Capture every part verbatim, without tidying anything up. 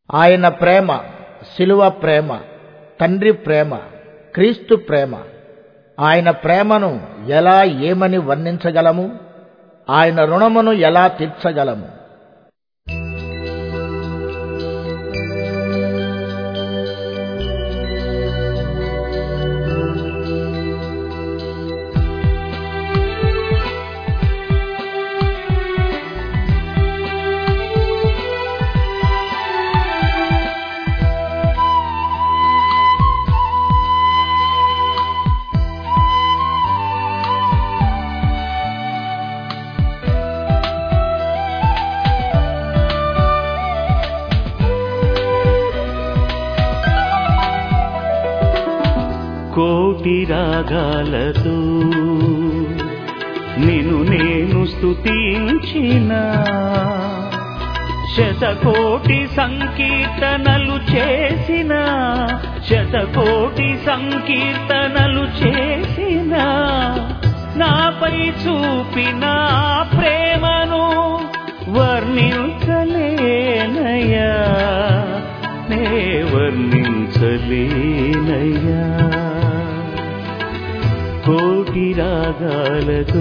ఆయన ప్రేమ, శిలువ ప్రేమ, తండ్రి ప్రేమ, క్రీస్తు ప్రేమ. ఆయన ప్రేమను ఎలా ఏమని వర్ణించగలము? ఆయన రుణమును ఎలా తీర్చగలము? కోటి రాగాలతో నిన్ను నేను స్తుతించిన, శతకోటి సంకీర్తనలు చేసిన, శతకోటి సంకీర్తనలు చేసిన, నాపై చూపిన ప్రేమను వర్ణించలేనయ్యా, నే వర్ణించలేనయ్యా. కోటి రాగాలతో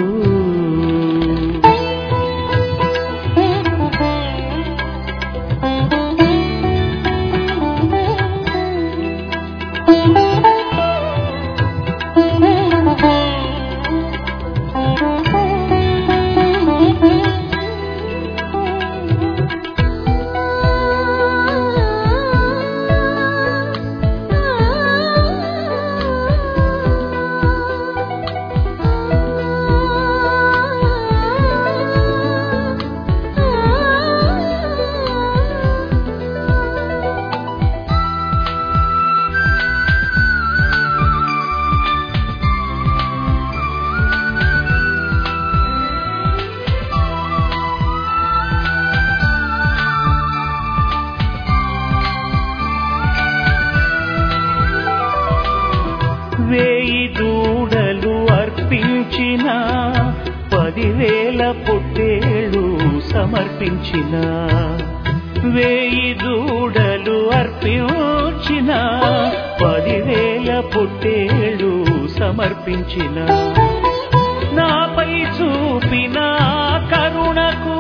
వేయి దూడలు అర్పించిన, పదివేల పొట్టేళ్ళు సమర్పించిన, వేయి దూడలు అర్పించిన, పదివేల పొట్టేళ్ళు సమర్పించిన, నాపై చూపిన కరుణకు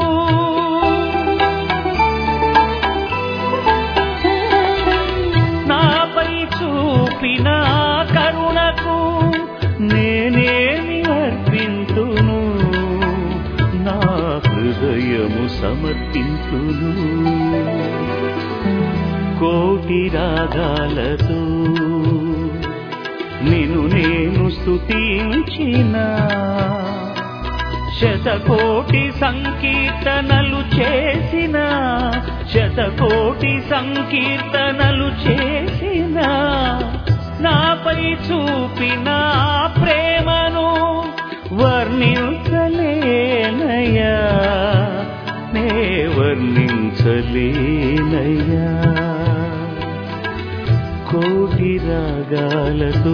నాపై చూపిన కరుణకు నేనేమి అర్పింతును, నా హృదయము సమర్పింతును. కోటి రాగాలతో నిన్ను నేను స్తుతించిన, శతకోటి సంకీర్తనలు చేసిన, శతకోటి సంకీర్తనలు చేసిన, నాపై చూపిన ప్రేమను వర్ణించలేనయ్యా, నే వర్ణించలేనయ్యా. కోటి రాగాలతో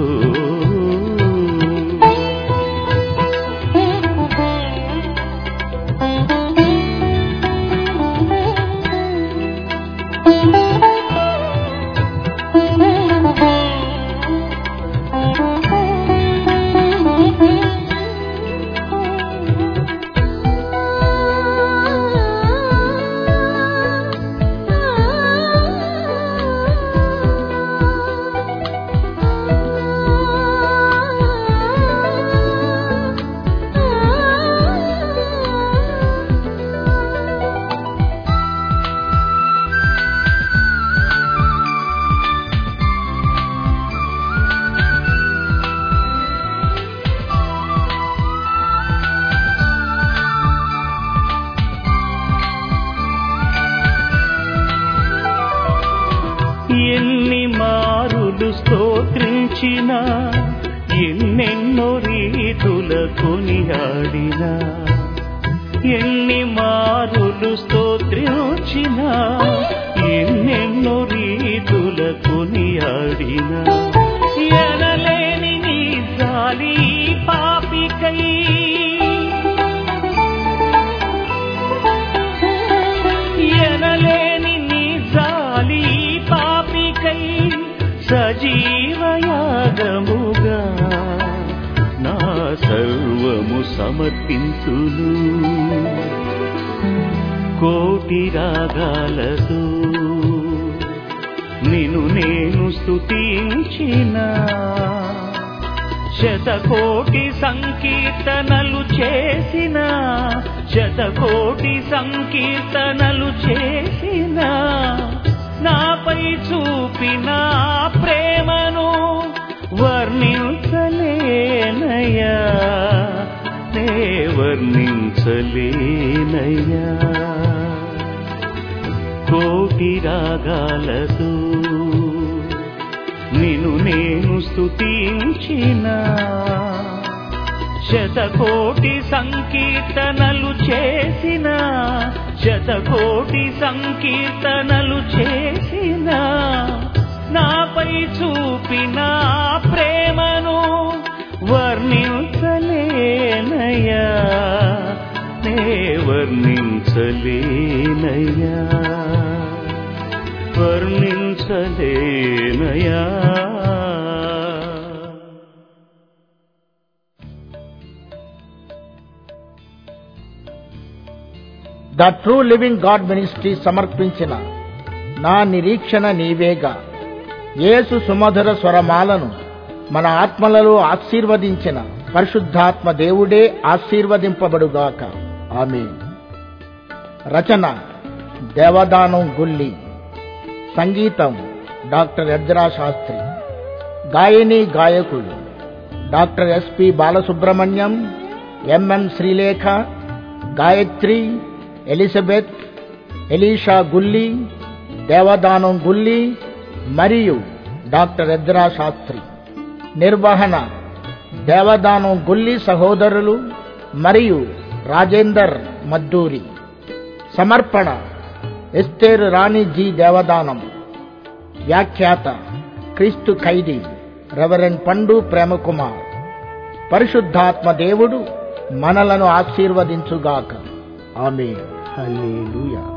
ఎన్ని మారులు స్తోత్రించిన, ఎన్నెన్నో రీతుల కొనియాడిన, ఎన్ని మారులు స్తోత్రించిన, ఎన్నెన్నో రీతుల కొనియాడిన, ఎనలేని నీ జాలి పాపికై ఎనలేని నీ జాలి సజీవయాగముగా నా సర్వము సమర్పించును. కోటి రాగాలతో నిన్ను నేను స్తుతించిన, శతకోటి సంకీర్తనలు చేసిన, శతకోటి సంకీర్తనలు చేసిన, నాపై చూపిన ప్రేమను వర్ణించలేనయ్యా, నే వర్ణించలేనయ్యా. కోటి రాగాలతో నిన్ను నేను స్తుతించిన, శతకోటి సంకీర్తనలు చేసిన, శతకోటి సంకీర్తనలు చేసిన, నాపై చూపిన ప్రేమను వర్ణించలేనయ్యా, నే వర్ణించలేనయ్యా, వర్ణించలేనయ్యా. The true living God ministry సమర్పించిన నా నిరీక్షణ నీవేగా యేసు సుమధుర స్వరమాలను మన ఆత్మలలో ఆశీర్వదించిన పరిశుద్ధాత్మ దేవుడే ఆశీర్వదింపబడుగాక. ఆమేన్. రచన దేవదానం గుల్లి. సంగీతం డాక్టర్ ఎజ్రా శాస్త్రి. గాయని గాయకులు doctor S P Balasubrahmanyam, M N Srilekha, Gayatri, Elizabeth, Elisha Gulli, Devadanam Gulli మరియు డాక్టర్ ఎజ్రా శాస్త్రి. నిర్వహణ దేవదానం గుల్లి సహోదరులు మరియు రాజేందర్ మద్దూరి. సమర్పణ ఎస్తేరు రాణి జి దేవదానం. వ్యాఖ్యాత క్రీస్తు ఖైదీ రెవరెండ్ పండు ప్రేమకుమార్. పరిశుద్ధాత్మ దేవుడు మనలను ఆశీర్వదించుగాక. ఆమేన్. హల్లెలూయా.